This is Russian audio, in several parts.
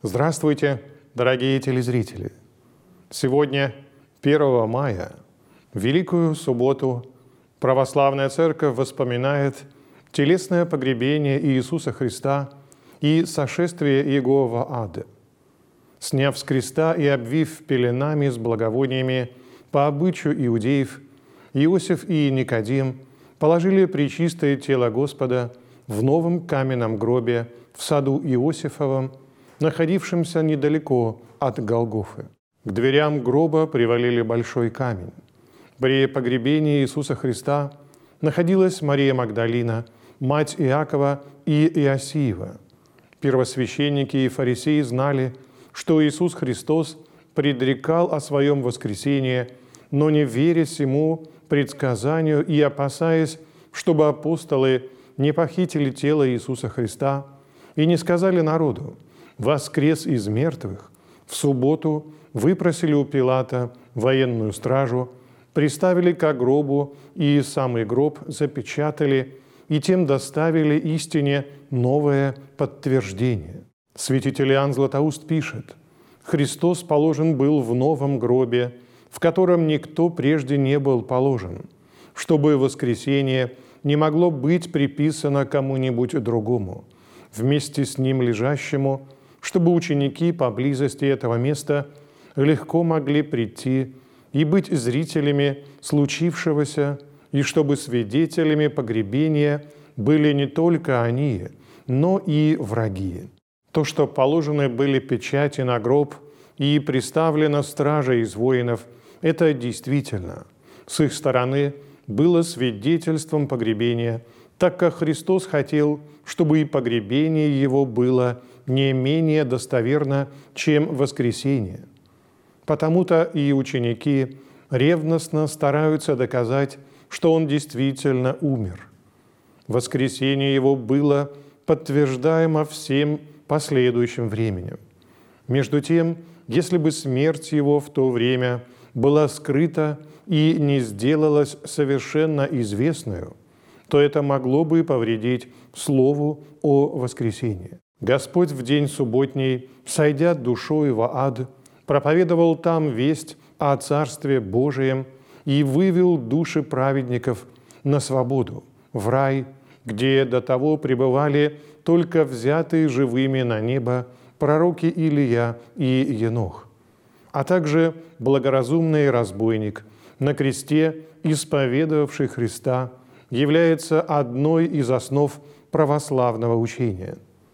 Здравствуйте, дорогие телезрители! Сегодня, 1 мая, в Великую Субботу, Православная Церковь вспоминает телесное погребение Иисуса Христа и сошествие Его в ад. Сняв с креста и обвив пеленами с благовониями по обычаю иудеев, Иосиф и Никодим положили пречистое тело Господа в новом каменном гробе в саду Иосифовом, находившемся недалеко от Голгофы. К дверям гроба привалили большой камень. При погребении Иисуса Христа находилась Мария Магдалина, мать Иакова и Иосиева. Первосвященники и фарисеи знали, что Иисус Христос предрекал о своем воскресении, но не веря сему предсказанию и опасаясь, чтобы апостолы не похитили тело Иисуса Христа и не сказали народу: «Воскрес из мертвых», в субботу выпросили у Пилата военную стражу, приставили к гробу и самый гроб запечатали, и тем доставили истине новое подтверждение. Святитель Иоанн Златоуст пишет: «Христос положен был в новом гробе, в котором никто прежде не был положен, чтобы воскресение не могло быть приписано кому-нибудь другому, вместе с ним лежащему, чтобы ученики поблизости этого места легко могли прийти и быть зрителями случившегося, и чтобы свидетелями погребения были не только они, но и враги». То, что положены были печати на гроб и приставлена стража из воинов, это действительно с их стороны было свидетельством погребения, так как Христос хотел, чтобы и погребение Его было не менее достоверно, чем воскресение. Потому-то и ученики ревностно стараются доказать, что Он действительно умер. Воскресение Его было подтверждаемо всем последующим временем. Между тем, если бы смерть Его в то время была скрыта и не сделалась совершенно известную, то это могло бы повредить слову о воскресении. Господь в день субботний, сойдя душой в ад, проповедовал там весть о Царстве Божием и вывел души праведников на свободу, в рай, где до того пребывали только взятые живыми на небо пророки Илия и Енох, а также благоразумный разбойник, на кресте исповедовавший Христа, является одной из основ православного учения.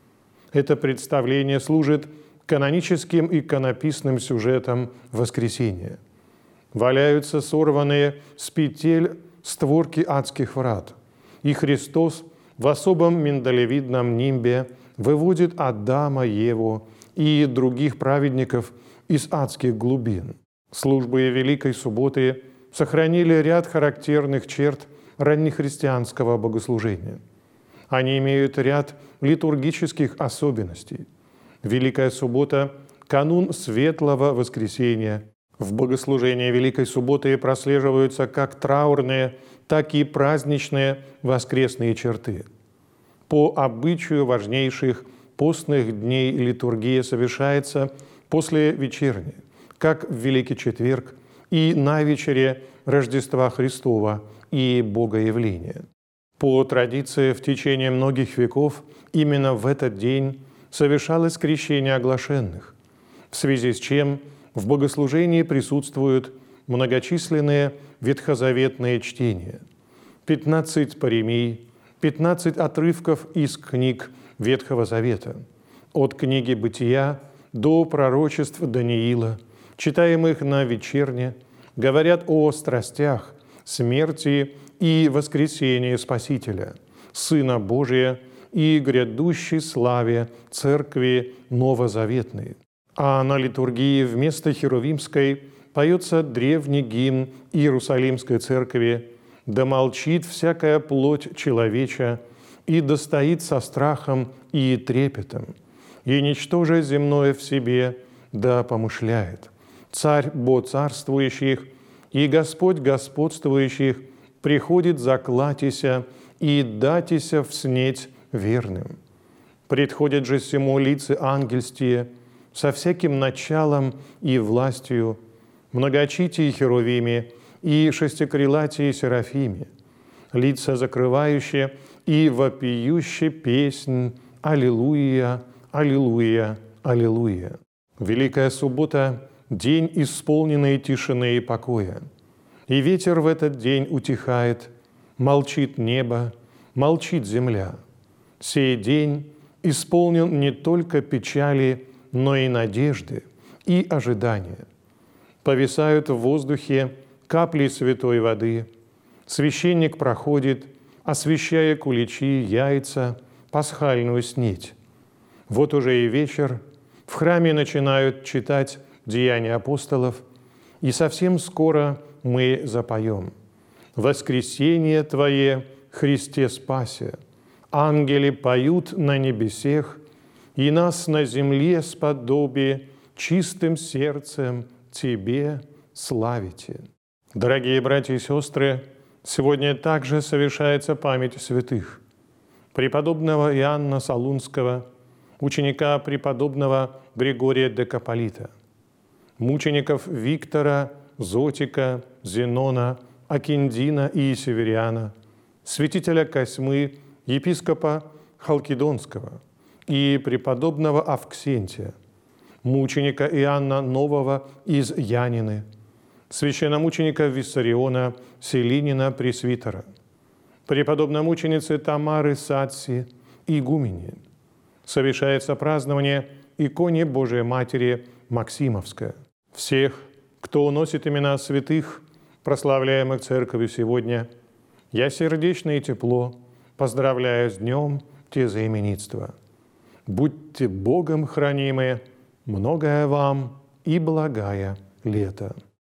Это представление служит каноническим и иконописным сюжетом воскресения. Валяются сорванные с петель створки адских врат, и Христос в особом миндалевидном нимбе выводит Адама, Еву и других праведников из адских глубин. Службы Великой Субботы сохранили ряд характерных черт раннехристианского богослужения. Они имеют ряд литургических особенностей. Великая Суббота – канун Светлого Воскресения. В богослужении Великой Субботы прослеживаются как траурные, так и праздничные воскресные черты. По обычаю важнейших постных дней литургия совершается после вечерни, как в Великий Четверг и на вечере Рождества Христова и Богоявления. По традиции, в течение многих веков именно в этот день совершалось крещение оглашенных, в связи с чем в богослужении присутствуют многочисленные ветхозаветные чтения, 15 паремий, 15 отрывков из книг Ветхого Завета, от книги Бытия до пророчеств Даниила, читаемых на вечерне, говорят о страстях, смерти и воскресении Спасителя, Сына Божия и грядущей славе Церкви Новозаветной. А на литургии вместо херувимской поется древний гимн Иерусалимской Церкви: «Да молчит всякая плоть человеча, и да стоит со страхом и трепетом, и ничтоже земное в себе, да помышляет. Царь бо царствующих и Господь господствующих приходит заклатися и датися вснеть верным. Предходят же сему лица ангельстие, со всяким началом и властью, многоочитии Херувиме и шестикрилатии Серафиме, лица закрывающие и вопиющие песнь «Аллилуйя, Аллилуйя, Аллилуйя». Великая суббота – день, исполненный тишины и покоя. И ветер в этот день утихает, молчит небо, молчит земля. Сей день исполнен не только печали, но и надежды, и ожидания. Повисают в воздухе капли святой воды. Священник проходит, освещая куличи, яйца, пасхальную снеть. Вот уже и вечер, в храме начинают читать «Деяния апостолов», и совсем скоро мы запоем: «Воскресение Твое, Христе спасе, ангели поют на небесех, и нас на земле сподоби чистым сердцем Тебе славите». Дорогие братья и сестры, сегодня также совершается память святых: преподобного Иоанна Солунского, ученика преподобного Григория Декаполита, мучеников Виктора, Зотика, Зенона, Акиндина и Севериана, святителя Косьмы, епископа Халкидонского и преподобного Авксентия, мученика Иоанна Нового из Янины, священномученика Виссариона, Селинина, пресвитера, преподобной мученицы Тамары Сатси, игумени. Совершается празднование иконе Божией Матери Максимовская. Всех, кто носит имена святых, прославляемых Церковью сегодня, я сердечно и тепло поздравляю с днем тезаименитства. Будьте Богом хранимы, многое вам и благая лето.